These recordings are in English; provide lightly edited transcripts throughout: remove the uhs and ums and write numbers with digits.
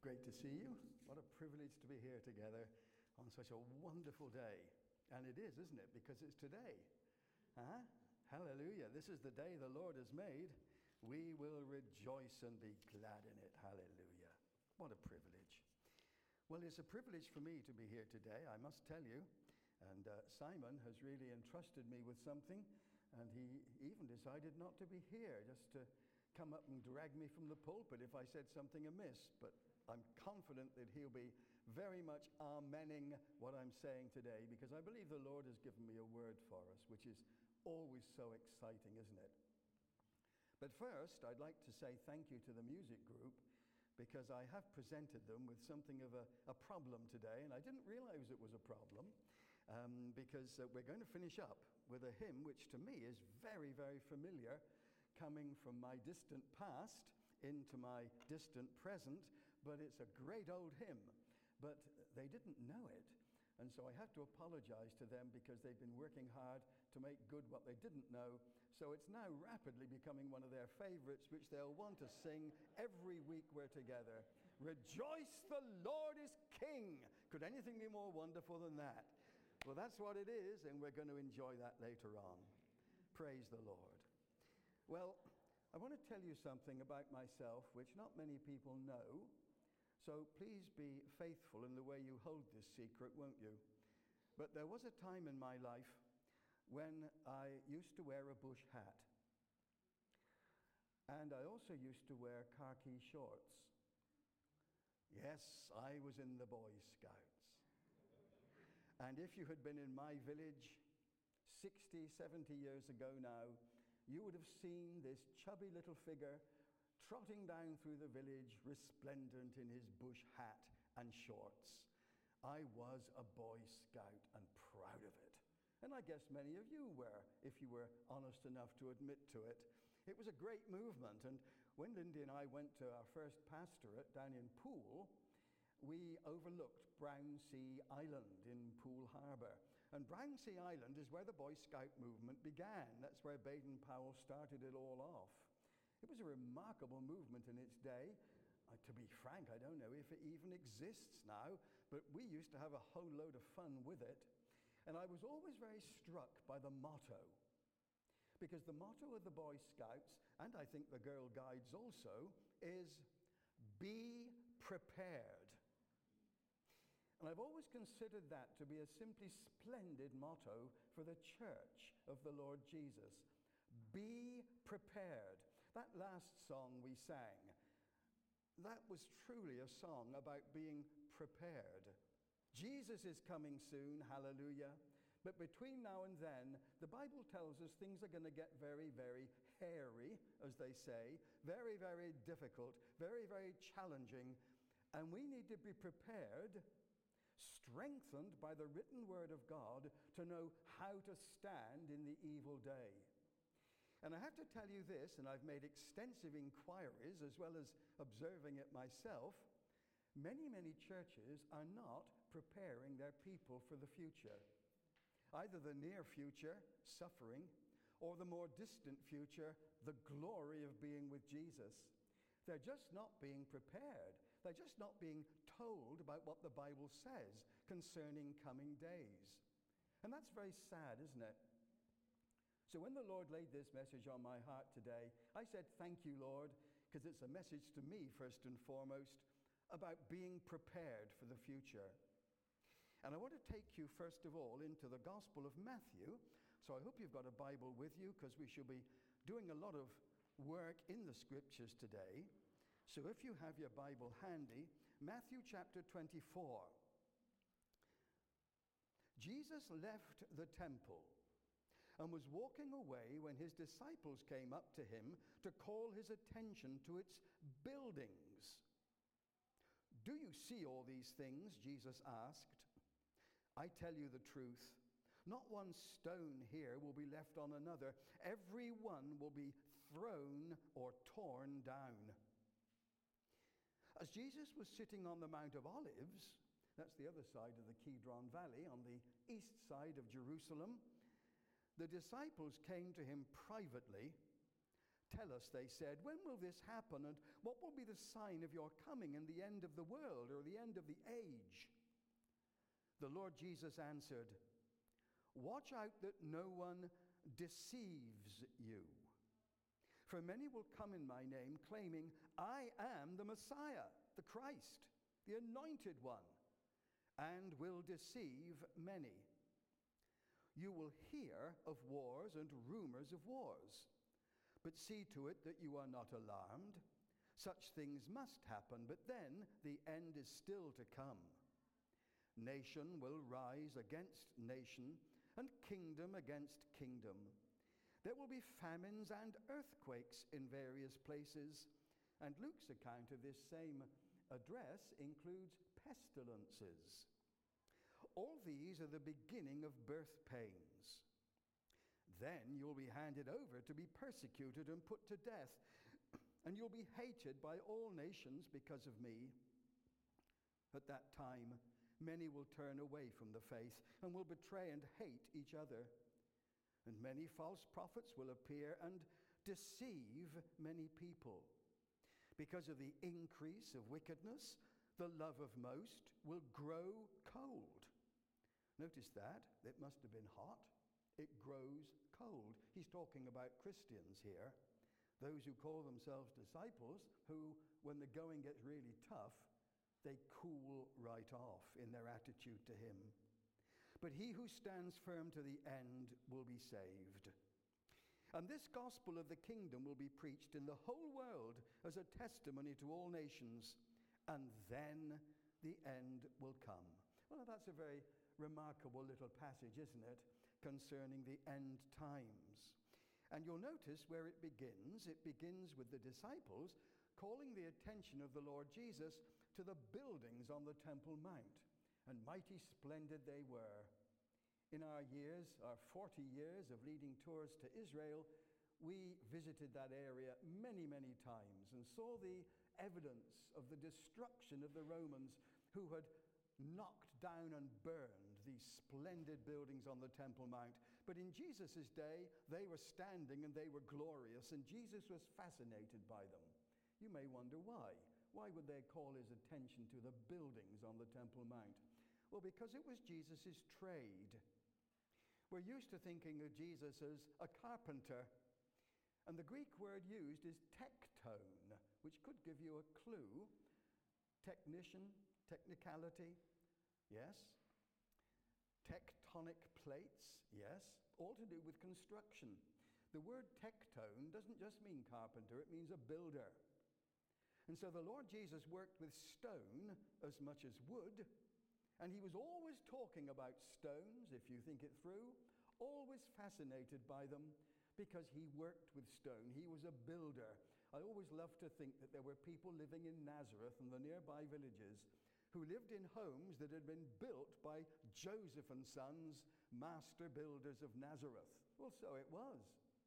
great to see you. What a privilege to be here together on such a wonderful day. And it is, isn't it? Because it's today. Hallelujah. This is the day the Lord has made. We will rejoice and be glad in it. Hallelujah. What a privilege. Well, it's a privilege for me to be here today, I must tell you. And Simon has really entrusted me with something. And he even decided not to be here, just to come up and drag me from the pulpit if I said something amiss. But I'm confident that he'll be very much amening what I'm saying today, because I believe the Lord has given me a word for us, which is always so exciting, isn't it? But first, I'd like to say thank you to the music group, because I have presented them with something of a problem today, and I didn't realize it was a problem, because we're going to finish up with a hymn which to me is very, very familiar, coming from my distant past into my distant present, but it's a great old hymn. But they didn't know it, and so I have to apologize to them because they've been working hard to make good what they didn't know. So it's now rapidly becoming one of their favorites, which they'll want to sing every week we're together. Rejoice, the Lord is King. Could anything be more wonderful than that? Well, that's what it is, and we're going to enjoy that later on. Praise the Lord. Well, I want to tell you something about myself which not many people know. So please be faithful in the way you hold this secret, won't you? But there was a time in my life when I used to wear a bush hat. And I also used to wear khaki shorts. Yes, I was in the Boy Scouts. And if you had been in my village 60, 70 years ago now, you would have seen this chubby little figure trotting down through the village, resplendent in his bush hat and shorts. I was a Boy Scout and proud of it. And I guess many of you were, if you were honest enough to admit to it. It was a great movement. And when Lindy and I went to our first pastorate down in Poole, we overlooked Brownsea Island in Poole Harbour. And Brownsea Island is where the Boy Scout movement began. That's where Baden-Powell started it all off. It was a remarkable movement in its day. To be frank, I don't know if it even exists now, but we used to have a whole load of fun with it. And I was always very struck by the motto, because the motto of the Boy Scouts, and I think the Girl Guides also, is be prepared. And I've always considered that to be a simply splendid motto for the church of the Lord Jesus. Be prepared. That last song we sang, that was truly a song about being prepared. Jesus is coming soon, hallelujah. But between now and then, the Bible tells us things are going to get very, very hairy, as they say, very, very difficult, very, very challenging. And we need to be prepared, strengthened by the written word of God, to know how to stand in the evil day. And I have to tell you this, and I've made extensive inquiries as well as observing it myself. Many, many churches are not preparing their people for the future. Either the near future, suffering, or the more distant future, the glory of being with Jesus. They're just not being prepared. They're just not being told about what the Bible says concerning coming days. And that's very sad, isn't it? So when the Lord laid this message on my heart today, I said, thank you, Lord, because it's a message to me, first and foremost, about being prepared for the future. And I want to take you, first of all, into the Gospel of Matthew. So I hope you've got a Bible with you, because we shall be doing a lot of work in the Scriptures today. So if you have your Bible handy, Matthew chapter 24. Jesus left the temple and was walking away when his disciples came up to him to call his attention to its buildings. Do you see all these things? Jesus asked. I tell you the truth. Not one stone here will be left on another. Every one will be thrown or torn down. As Jesus was sitting on the Mount of Olives, that's the other side of the Kidron Valley, on the east side of Jerusalem, the disciples came to him privately Tell us, they said, when will this happen, and what will be the sign of your coming and the end of the world, or the end of the age? The Lord Jesus answered, watch out that no one deceives you. For many will come in my name, claiming, I am the Messiah, the Christ, the Anointed One, and will deceive many. You will hear of wars and rumors of wars, but see to it that you are not alarmed. Such things must happen, but then the end is still to come. Nation will rise against nation, and kingdom against kingdom. There will be famines and earthquakes in various places, and Luke's account of this same address includes pestilences. All these are the beginning of birth pains. Then you'll be handed over to be persecuted and put to death, and you'll be hated by all nations because of me. At that time, many will turn away from the faith and will betray and hate each other. And many false prophets will appear and deceive many people. Because of the increase of wickedness, the love of most will grow cold. Notice that. It must have been hot. It grows cold. He's talking about Christians here. Those who call themselves disciples, who, when the going gets really tough, they cool right off in their attitude to him. But he who stands firm to the end will be saved. And this gospel of the kingdom will be preached in the whole world as a testimony to all nations, and then the end will come. Well, that's a very remarkable little passage, isn't it, concerning the end times. And you'll notice where it begins. It begins with the disciples calling the attention of the Lord Jesus to the buildings on the Temple Mount. And mighty splendid they were. In our 40 years of leading tours to Israel, we visited that area many, many times and saw the evidence of the destruction of the Romans who had knocked down and burned these splendid buildings on the Temple Mount. But in Jesus' day, they were standing and they were glorious, and Jesus was fascinated by them. You may wonder why. Why would they call his attention to the buildings on the Temple Mount? Well, because it was Jesus' trade. We're used to thinking of Jesus as a carpenter, and the Greek word used is tektone, which could give you a clue. Technician, technicality, yes. Tectonic plates, yes. All to do with construction. The word tektone doesn't just mean carpenter, it means a builder. And so the Lord Jesus worked with stone as much as wood, and he was always talking about stones, if you think it through, always fascinated by them because he worked with stone. He was a builder. I always loved to think that there were people living in Nazareth and the nearby villages who lived in homes that had been built by Joseph and Sons, master builders of Nazareth. Well, so it was.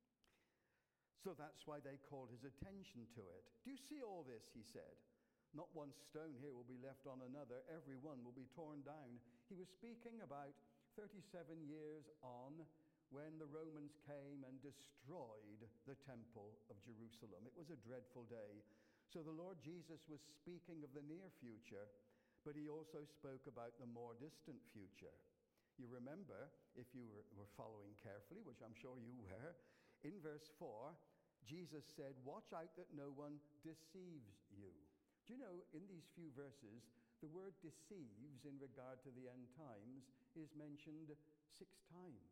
So that's why they called his attention to it. Do you see all this, he said? Not one stone here will be left on another. Every one will be torn down. He was speaking about 37 years on when the Romans came and destroyed the temple of Jerusalem. It was a dreadful day. So the Lord Jesus was speaking of the near future, but he also spoke about the more distant future. You remember, if you were following carefully, which I'm sure you were, in verse 4, Jesus said, watch out that no one deceives you. Do you know, in these few verses, the word deceives in regard to the end times is mentioned 6 times.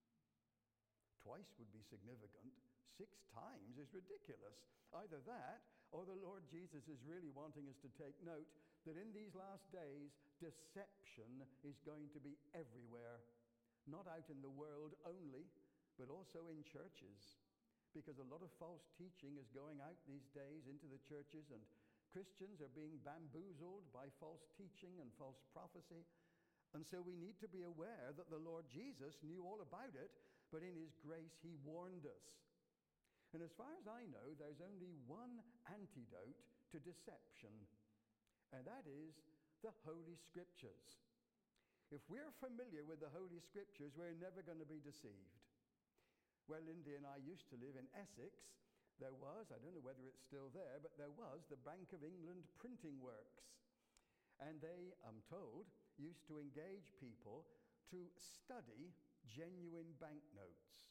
Twice would be significant. 6 times is ridiculous. Either that, or the Lord Jesus is really wanting us to take note that in these last days, deception is going to be everywhere. Not out in the world only, but also in churches. Because a lot of false teaching is going out these days into the churches, and Christians are being bamboozled by false teaching and false prophecy. And so we need to be aware that the Lord Jesus knew all about it, but in his grace he warned us. And as far as I know, there's only one antidote to deception, and that is the Holy Scriptures. If we're familiar with the Holy Scriptures, we're never going to be deceived. Well, Lindy and I used to live in Essex, there was, I don't know whether it's still there, but there was the Bank of England Printing Works. And they, I'm told, used to engage people to study genuine banknotes,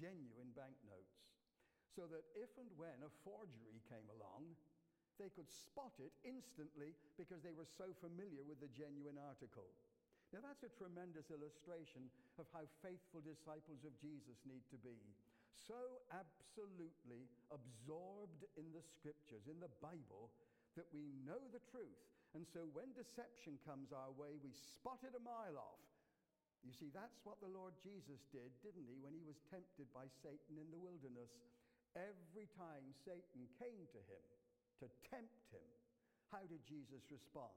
so that if and when a forgery came along, they could spot it instantly because they were so familiar with the genuine article. Now that's a tremendous illustration of how faithful disciples of Jesus need to be. So absolutely absorbed in the scriptures, in the Bible, that we know the truth. And so when deception comes our way, we spot it a mile off. You see, that's what the Lord Jesus did, didn't he, when he was tempted by Satan in the wilderness. Every time Satan came to him to tempt him, how did Jesus respond?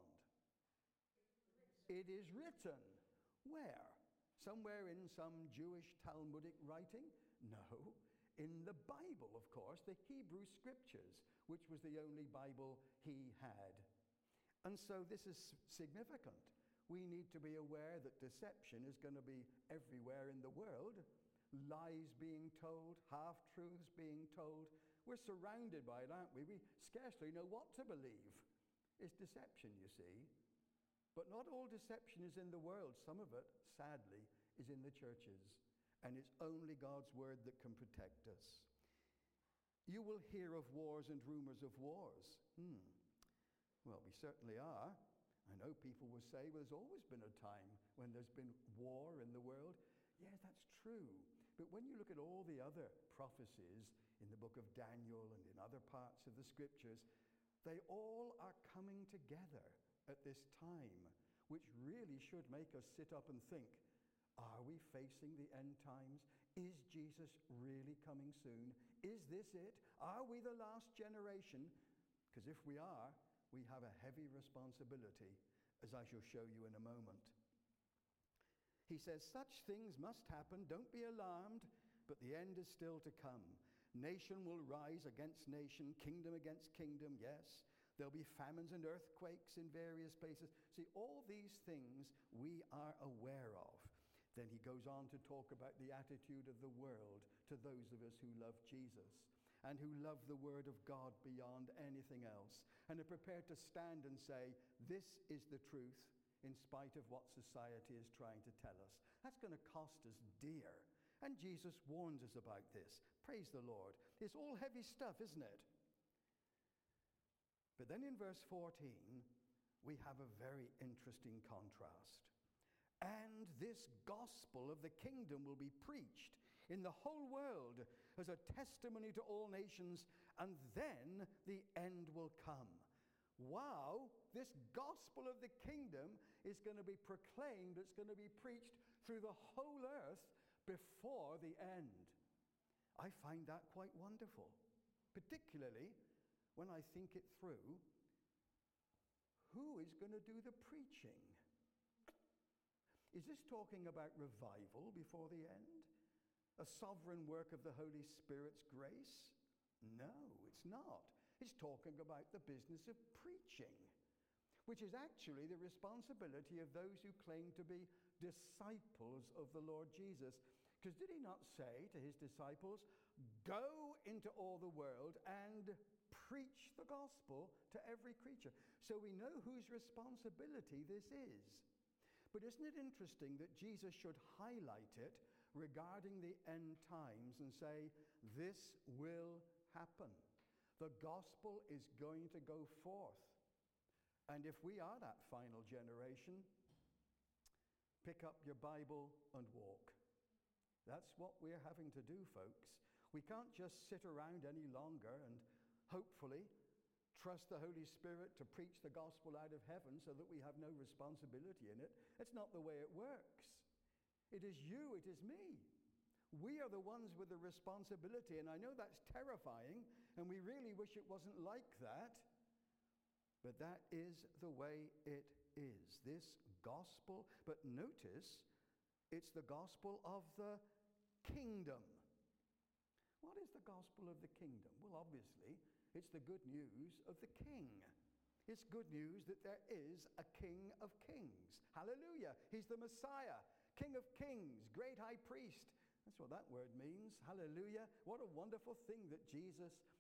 It is written. Where? Somewhere in some Jewish Talmudic writing? No. In the Bible, of course, the Hebrew Scriptures, which was the only Bible he had. And so this is significant. We need to be aware that deception is going to be everywhere in the world. Lies being told, half-truths being told. We're surrounded by it, aren't we? We scarcely know what to believe. It's deception, you see. But not all deception is in the world. Some of it, sadly, is in the churches. And it's only God's word that can protect us. You will hear of wars and rumors of wars. Well, we certainly are. I know people will say, well, there's always been a time when there's been war in the world. Yeah, that's true. But when you look at all the other prophecies in the book of Daniel and in other parts of the scriptures, they all are coming together at this time, which really should make us sit up and think, are we facing the end times? Is Jesus really coming soon? Is this it? Are we the last generation? Because if we are, we have a heavy responsibility, as I shall show you in a moment. He says, such things must happen. Don't be alarmed, but the end is still to come. Nation will rise against nation, kingdom against kingdom, yes. There'll be famines and earthquakes in various places. See, all these things we are aware of. Then he goes on to talk about the attitude of the world to those of us who love Jesus and who love the word of God beyond anything else and are prepared to stand and say, this is the truth in spite of what society is trying to tell us. That's going to cost us dear. And Jesus warns us about this. Praise the Lord. It's all heavy stuff, isn't it? But then in verse 14, we have a very interesting contrast. And this gospel of the kingdom will be preached in the whole world as a testimony to all nations, and then the end will come. Wow, this gospel of the kingdom is going to be proclaimed, it's going to be preached through the whole earth before the end. I find that quite wonderful, particularly when I think it through. Who is going to do the preaching? Is this talking about revival before the end? A sovereign work of the Holy Spirit's grace? No, it's not. It's talking about the business of preaching, which is actually the responsibility of those who claim to be disciples of the Lord Jesus. Because did he not say to his disciples, go into all the world and preach the gospel to every creature? So we know whose responsibility this is. But isn't it interesting that Jesus should highlight it regarding the end times and say, this will happen. The gospel is going to go forth. And if we are that final generation, pick up your Bible and walk. That's what we're having to do, folks. We can't just sit around any longer and hopefully trust the Holy Spirit to preach the gospel out of heaven so that we have no responsibility in it. It's not the way it works. It is you, it is me. We are the ones with the responsibility, and I know that's terrifying, and we really wish it wasn't like that, but that is the way it is. This gospel, but notice, it's the gospel of the kingdom. What is the gospel of the kingdom? Well, obviously, it's the good news of the king. It's good news that there is a King of kings. Hallelujah. He's the Messiah, King of kings, great high priest. That's what that word means. Hallelujah. What a wonderful thing that Jesus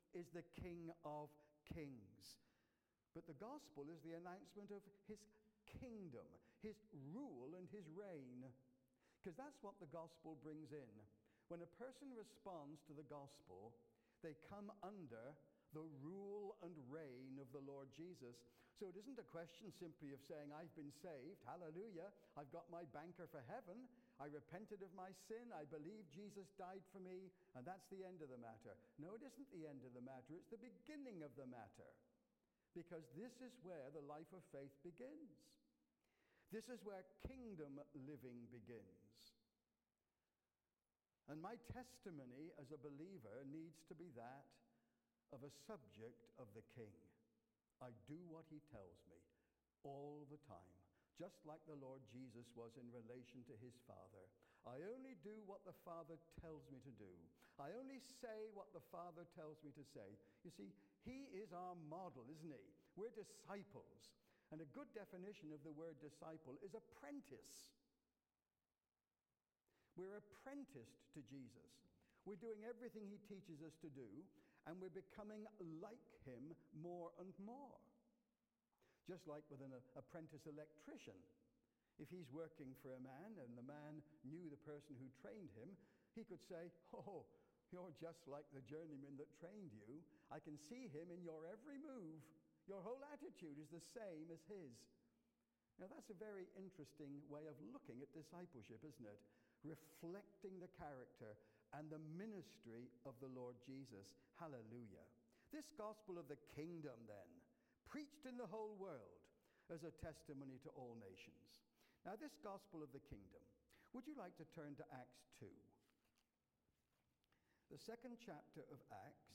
is the King of Kings. But the gospel is the announcement of his kingdom, his rule and his reign. Because that's what the gospel brings in. When a person responds to the gospel, they come under the rule and reign of the Lord Jesus. So it isn't a question simply of saying, I've been saved, hallelujah, I've got my banker for heaven, I repented of my sin, I believe Jesus died for me, and that's the end of the matter. No, it isn't the end of the matter, it's the beginning of the matter. Because this is where the life of faith begins. This is where kingdom living begins. And my testimony as a believer needs to be that of a subject of the King. I do what he tells me all the time, just like the Lord Jesus was in relation to his Father. I only do what the Father tells me to do. I only say what the Father tells me to say. You see, he is our model, isn't he? We're disciples. And a good definition of the word disciple is apprentice. We're apprenticed to Jesus. We're doing everything he teaches us to do, and we're becoming like him more and more. Just like with an apprentice electrician. If he's working for a man and the man knew the person who trained him, he could say, oh, you're just like the journeyman that trained you. I can see him in your every move. Your whole attitude is the same as his. Now that's a very interesting way of looking at discipleship, isn't it? Reflecting the character and the ministry of the Lord Jesus. Hallelujah. This gospel of the kingdom then, preached in the whole world as a testimony to all nations. Now this gospel of the kingdom, would you like to turn to Acts 2? The second chapter of Acts.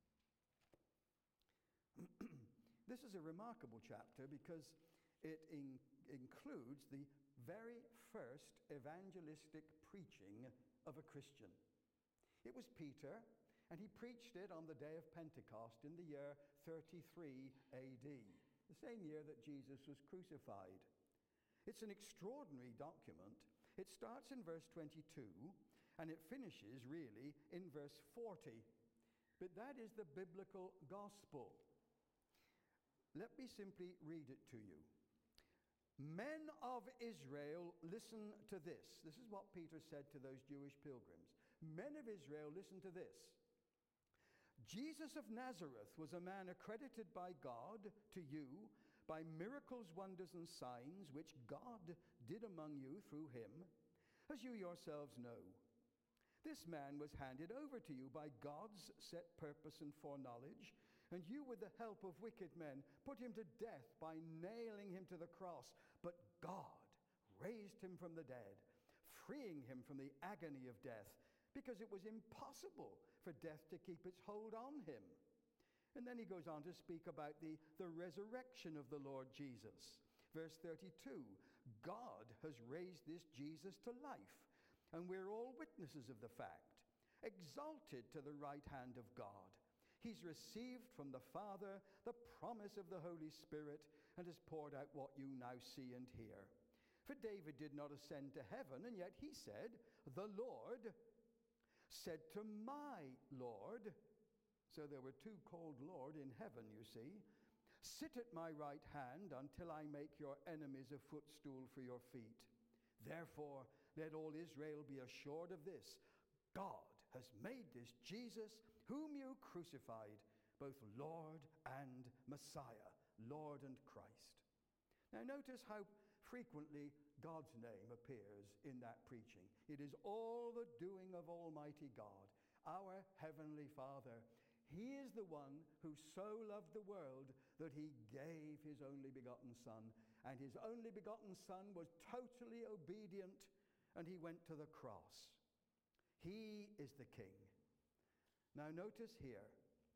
This is a remarkable chapter because it includes the very first evangelistic preaching of a Christian. It was Peter, and he preached it on the day of Pentecost in the year 33 AD, the same year that Jesus was crucified. It's an extraordinary document. It starts in verse 22, and it finishes, really, in verse 40. But that is the biblical gospel. Let me simply read it to you. Men of Israel, listen to this. This is what Peter said to those Jewish pilgrims. Men of Israel, listen to this. Jesus of Nazareth was a man accredited by God to you by miracles, wonders, and signs which God did among you through him, as you yourselves know. This man was handed over to you by God's set purpose and foreknowledge, and you, with the help of wicked men, put him to death by nailing him to the cross. But God raised him from the dead, freeing him from the agony of death, because it was impossible for death to keep its hold on him. And then he goes on to speak about the resurrection of the Lord Jesus. Verse 32, God has raised this Jesus to life, and we're all witnesses of the fact. Exalted to the right hand of God, he's received from the Father the promise of the Holy Spirit and has poured out what you now see and hear. For David did not ascend to heaven, and yet he said, the Lord said to my Lord. So there were two called Lord in heaven, you see. Sit at my right hand until I make your enemies a footstool for your feet. Therefore, let all Israel be assured of this. God has made this Jesus, whom you crucified, both Lord and Messiah, Lord and Christ. Now notice how frequently God's name appears in that preaching. It is all the doing of Almighty God, our Heavenly Father. He is the one who so loved the world that he gave his only begotten Son. And his only begotten Son was totally obedient, and he went to the cross. He is the King. Now notice here,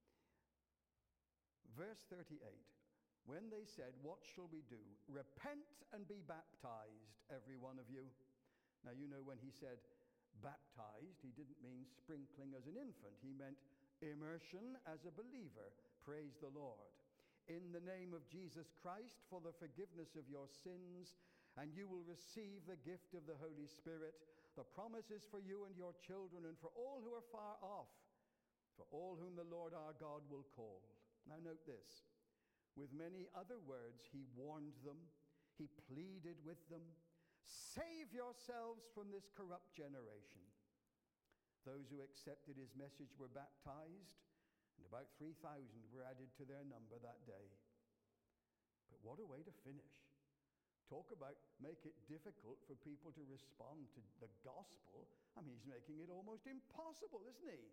verse 38. When they said, what shall we do? Repent and be baptized, every one of you. Now you know when he said baptized, he didn't mean sprinkling as an infant. He meant immersion as a believer. Praise the Lord. In the name of Jesus Christ for the forgiveness of your sins, and you will receive the gift of the Holy Spirit. The promise is for you and your children and for all who are far off, for all whom the Lord our God will call. Now note this. With many other words, he warned them. He pleaded with them. Save yourselves from this corrupt generation. Those who accepted his message were baptized, and about 3,000 were added to their number that day. But what a way to finish. Talk about make it difficult for people to respond to the gospel. I mean, he's making it almost impossible, isn't he?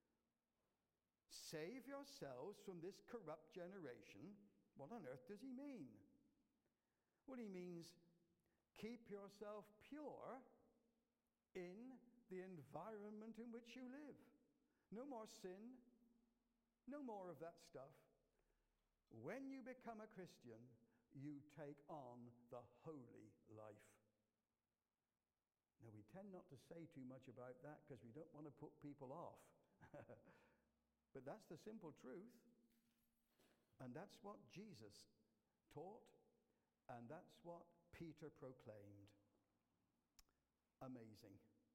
Save yourselves from this corrupt generation. What on earth does he mean? Well, he means keep yourself pure in the environment in which you live. No more sin, no more of that stuff. When you become a Christian, you take on the holy life. Now, we tend not to say too much about that because we don't want to put people off. But that's the simple truth. And that's what Jesus taught, and that's what Peter proclaimed. Amazing.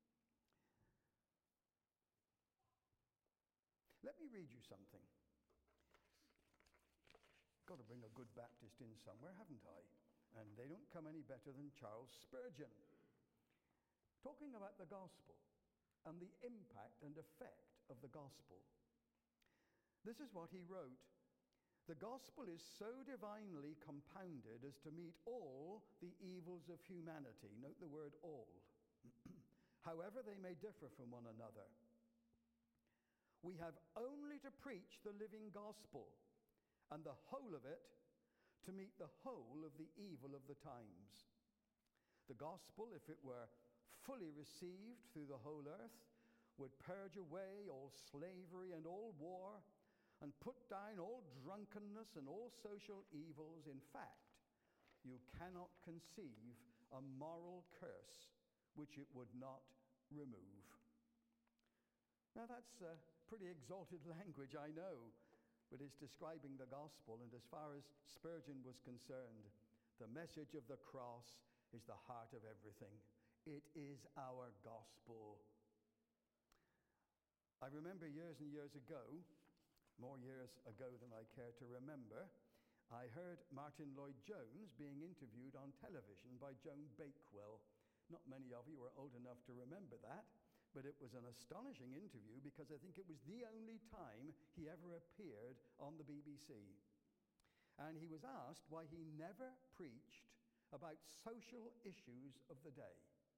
Let me read you something. Got to bring a good Baptist in somewhere, haven't I? And they don't come any better than Charles Spurgeon. Talking about the gospel and the impact and effect of the gospel. This is what he wrote. The gospel is so divinely compounded as to meet all the evils of humanity. Note the word all. However they may differ from one another. We have only to preach the living gospel and the whole of it to meet the whole of the evil of the times. The gospel, if it were fully received through the whole earth, would purge away all slavery and all war, and put down all drunkenness and all social evils. In fact, you cannot conceive a moral curse which it would not remove. Now that's pretty exalted language, I know, but it's describing the gospel, and as far as Spurgeon was concerned, the message of the cross is the heart of everything. It is our gospel. I remember years and years ago, more years ago than I care to remember, I heard Martin Lloyd-Jones being interviewed on television by Joan Bakewell. Not many of you are old enough to remember that, but it was an astonishing interview because I think it was the only time he ever appeared on the BBC. And he was asked why he never preached about social issues of the day.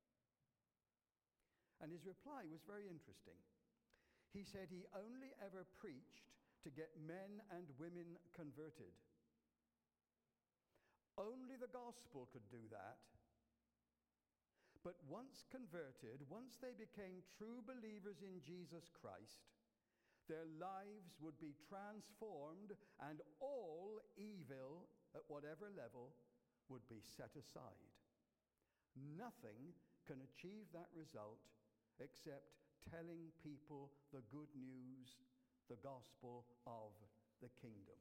And his reply was very interesting. He said he only ever preached to get men and women converted. Only the gospel could do that. But once converted, once they became true believers in Jesus Christ, their lives would be transformed and all evil, at whatever level, would be set aside. Nothing can achieve that result except telling people the good news, the gospel of the kingdom.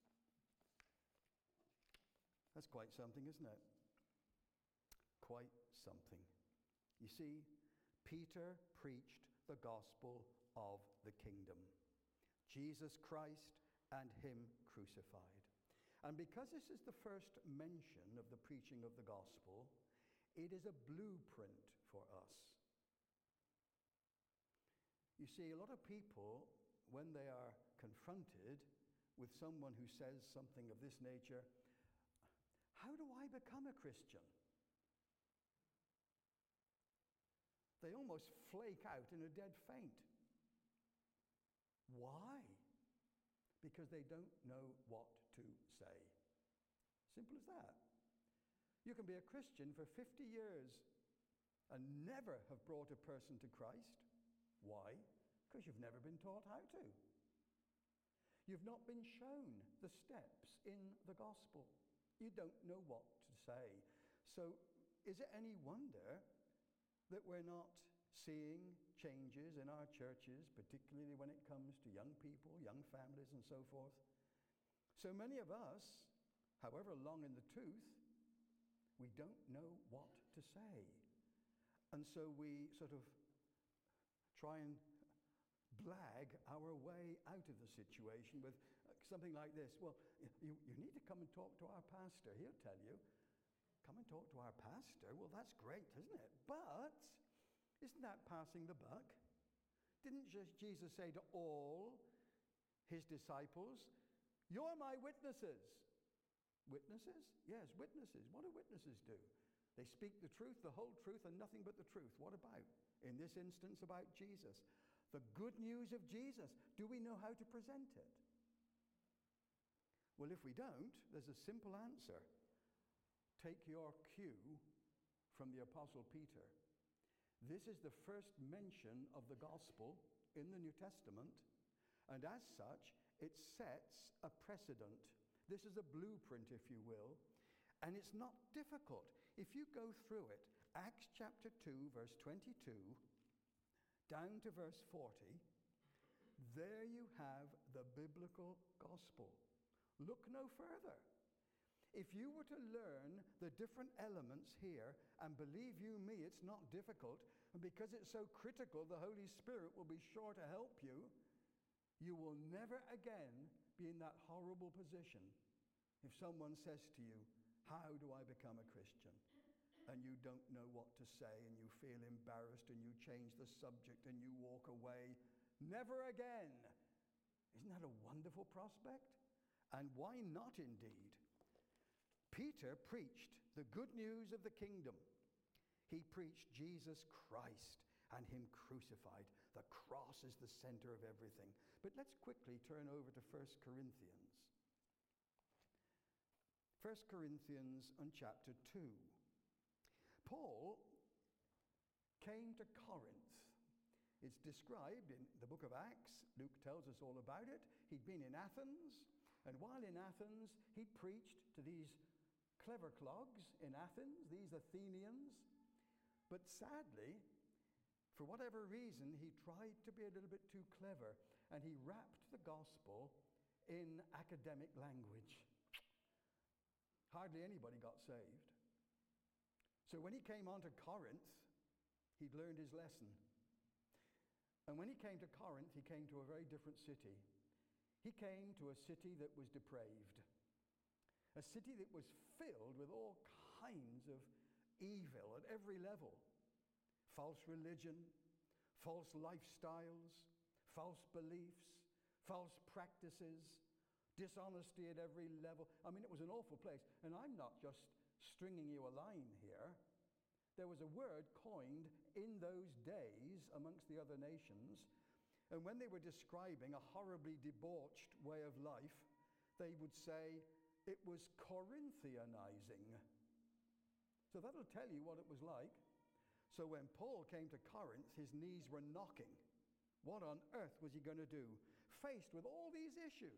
That's quite something, isn't it? Quite something. You see, Peter preached the gospel of the kingdom. Jesus Christ and him crucified. And because this is the first mention of the preaching of the gospel, it is a blueprint for us. You see, a lot of people, when they are confronted with someone who says something of this nature, how do I become a Christian? They almost flake out in a dead faint. Why? Because they don't know what to say. Simple as that. You can be a Christian for 50 years and never have brought a person to Christ. Why? Because you've never been taught how to. You've not been shown the steps in the gospel. You don't know what to say. So is it any wonder that we're not seeing changes in our churches, particularly when it comes to young people, young families, and so forth? So many of us, however long in the tooth, we don't know what to say. And so we sort of try and blag our way out of the situation with something like this. Well, you need to come and talk to our pastor. He'll tell you. Come and talk to our pastor. Well, that's great, isn't it? But isn't that passing the buck? Didn't Jesus say to all his disciples, "You're my witnesses"? Witnesses? Yes, witnesses. What do witnesses do? They speak the truth, the whole truth, and nothing but the truth. What about? In this instance, about Jesus. The good news of Jesus. Do we know how to present it? Well, if we don't, there's a simple answer. Take your cue from the Apostle Peter. This is the first mention of the gospel in the New Testament, and as such, it sets a precedent. This is a blueprint, if you will, and it's not difficult. If you go through it, Acts chapter 2, verse 22, down to verse 40, there you have the biblical gospel. Look no further. If you were to learn the different elements here, and believe you me, it's not difficult, and because it's so critical, the Holy Spirit will be sure to help you, you will never again be in that horrible position if someone says to you, "How do I become a Christian?" and you don't know what to say, and you feel embarrassed, and you change the subject, and you walk away. Never again. Isn't that a wonderful prospect? And why not indeed? Peter preached the good news of the kingdom. He preached Jesus Christ and him crucified. The cross is the center of everything. But let's quickly turn over to 1 Corinthians. 1 Corinthians and chapter 2. Paul came to Corinth. It's described in the book of Acts. Luke tells us all about it. He'd been in Athens, and while in Athens, he preached to these clever clogs in Athens, these Athenians. But sadly, for whatever reason, he tried to be a little bit too clever, and he wrapped the gospel in academic language. Hardly anybody got saved. So when he came on to Corinth, he'd learned his lesson. And when he came to Corinth, he came to a very different city. He came to a city that was depraved. A city that was filled with all kinds of evil at every level. False religion, false lifestyles, false beliefs, false practices, dishonesty at every level. I mean, it was an awful place. And I'm not just stringing you a line here. There was a word coined in those days amongst the other nations, and when they were describing a horribly debauched way of life, they would say it was Corinthianizing. So that'll tell you what it was like. So when Paul came to Corinth, his knees were knocking. What on earth was he going to do? Faced with all these issues.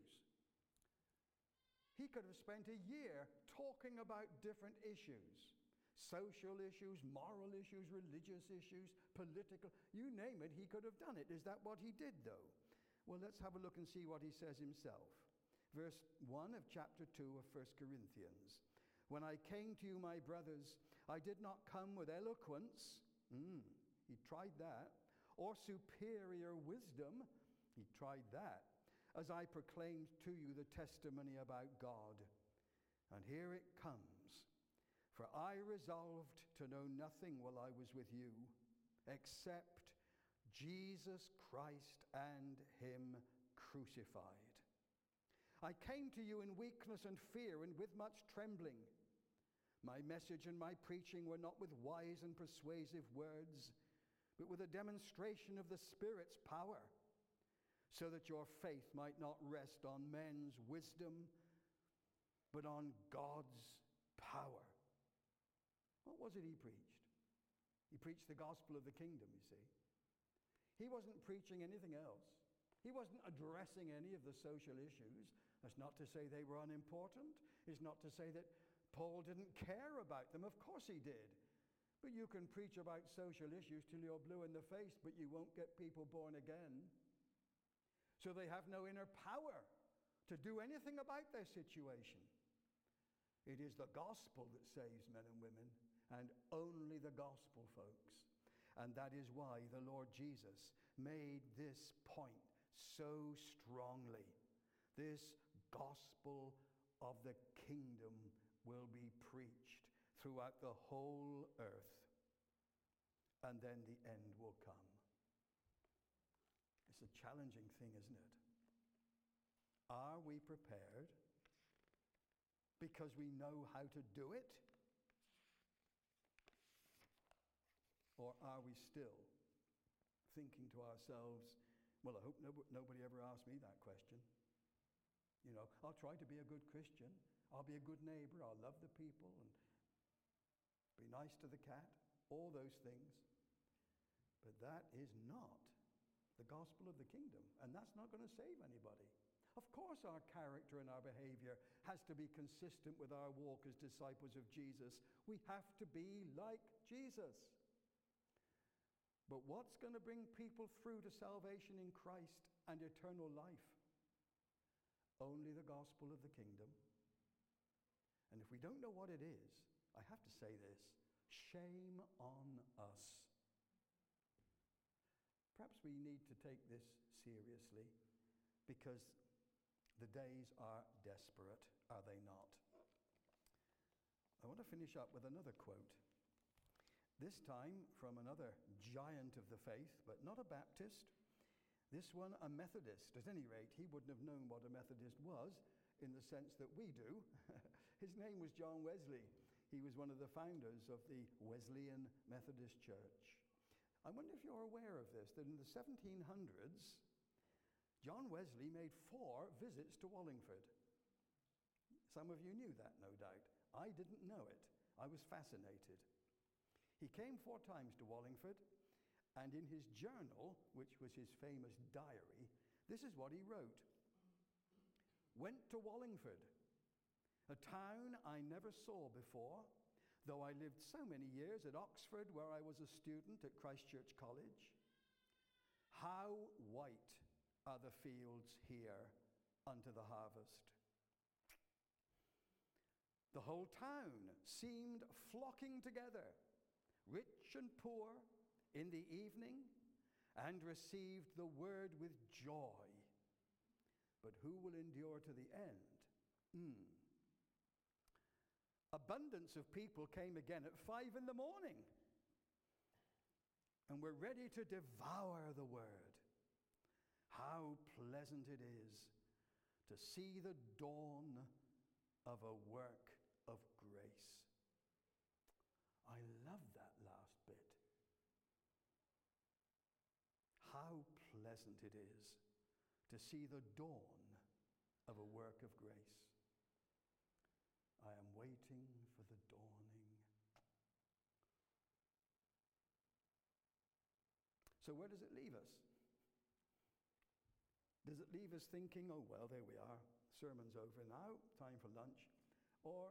He could have spent a year talking about different issues. Social issues, moral issues, religious issues, political, you name it, he could have done it. Is that what he did, though? Well, let's have a look and see what he says himself. Verse 1 of chapter 2 of 1 Corinthians. When I came to you, my brothers, I did not come with eloquence. He tried that. Or superior wisdom. He tried that. As I proclaimed to you the testimony about God. And here it comes. For I resolved to know nothing while I was with you, except Jesus Christ and him crucified. I came to you in weakness and fear and with much trembling. My message and my preaching were not with wise and persuasive words, but with a demonstration of the Spirit's power, so that your faith might not rest on men's wisdom, but on God's power. What was it he preached? He preached the gospel of the kingdom, you see. He wasn't preaching anything else. He wasn't addressing any of the social issues. That's not to say they were unimportant. It's not to say that Paul didn't care about them. Of course he did. But you can preach about social issues till you're blue in the face, but you won't get people born again. So they have no inner power to do anything about their situation. It is the gospel that saves men and women, and only the gospel, folks. And that is why the Lord Jesus made this point so strongly. This gospel of the kingdom will be preached throughout the whole earth, and then the end will come. It's a challenging thing, isn't it? Are we prepared because we know how to do it? Or are we still thinking to ourselves, well, I hope nobody ever asks me that question. You know, I'll try to be a good Christian. I'll be a good neighbor. I'll love the people and be nice to the cat. All those things. But that is not the gospel of the kingdom. And that's not going to save anybody. Of course, our character and our behavior has to be consistent with our walk as disciples of Jesus. We have to be like Jesus. But what's going to bring people through to salvation in Christ and eternal life? Only the gospel of the kingdom. And if we don't know what it is, I have to say this, shame on us. Perhaps we need to take this seriously, because the days are desperate, are they not? I want to finish up with another quote. This time from another giant of the faith, but not a Baptist. This one a Methodist. At any rate, he wouldn't have known what a Methodist was in the sense that we do. His name was John Wesley. He was one of the founders of the Wesleyan Methodist Church. I wonder if you're aware of this, that in the 1700s, John Wesley made 4 visits to Wallingford. Some of you knew that, no doubt. I didn't know it. I was fascinated. He came 4 times to Wallingford, and in his journal, which was his famous diary, this is what he wrote. Went to Wallingford, a town I never saw before, though I lived so many years at Oxford, where I was a student at Christ Church College. How white are the fields here unto the harvest. The whole town seemed flocking together, rich and poor, in the evening, and received the word with joy. But who will endure to the end? Abundance of people came again at 5 in the morning and were ready to devour the word. How pleasant it is to see the dawn of a work of grace. I love that last bit. How pleasant it is to see the dawn of a work of grace. I am waiting for the dawning. So where does it leave us? Does it leave us thinking, oh, well, there we are, sermon's over now, time for lunch? Or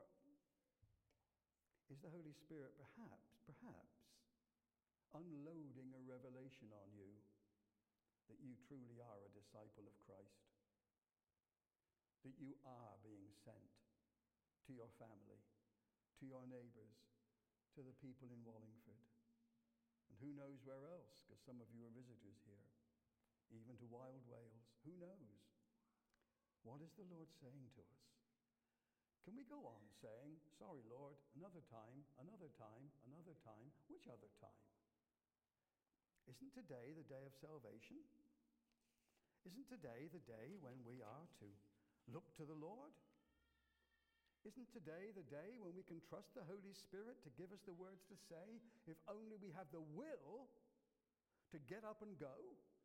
is the Holy Spirit perhaps unloading a revelation on you that you truly are a disciple of Christ? That you are being sent to your family, to your neighbors, to the people in Wallingford. And who knows where else, because some of you are visitors here, even to Wild Wales. Who knows? What is the Lord saying to us? Can we go on saying, sorry, Lord, another time, another time, another time? Which other time? Isn't today the day of salvation? Isn't today the day when we are to look to the Lord? Isn't today the day when we can trust the Holy Spirit to give us the words to say, if only we have the will to get up and go?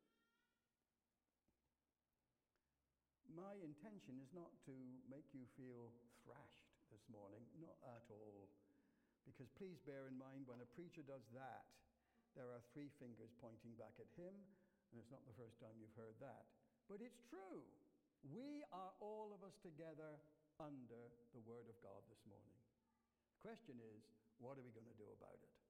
My intention is not to make you feel thrashed this morning, not at all. Because please bear in mind, when a preacher does that, there are 3 fingers pointing back at him, and it's not the first time you've heard that. But it's true. We are all of us together under the word of God this morning. The question is, what are we going to do about it?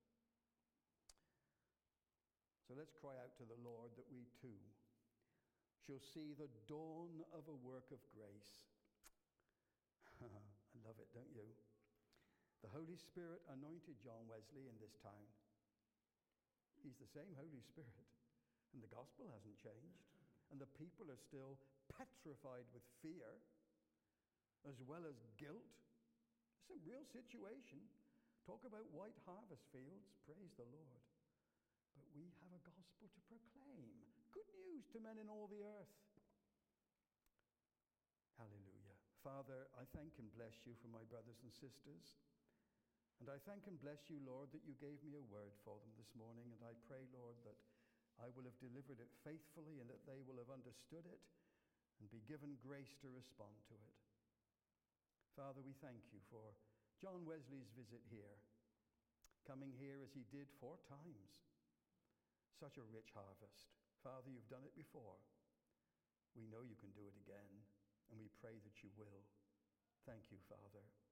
So let's cry out to the Lord that we too shall see the dawn of a work of grace. I love it, don't you? The Holy Spirit anointed John Wesley in this town. He's the same Holy Spirit. And the gospel hasn't changed. And the people are still petrified with fear as well as guilt. It's a real situation. Talk about white harvest fields. Praise the Lord. But we have a gospel to proclaim. Good news to men in all the earth. Hallelujah. Father, I thank and bless you for my brothers and sisters. And I thank and bless you, Lord, that you gave me a word for them this morning. And I pray, Lord, that I will have delivered it faithfully and that they will have understood it and be given grace to respond to it. Father, we thank you for John Wesley's visit here, coming here as he did 4 times. Such a rich harvest. Father, you've done it before. We know you can do it again, and we pray that you will. Thank you, Father.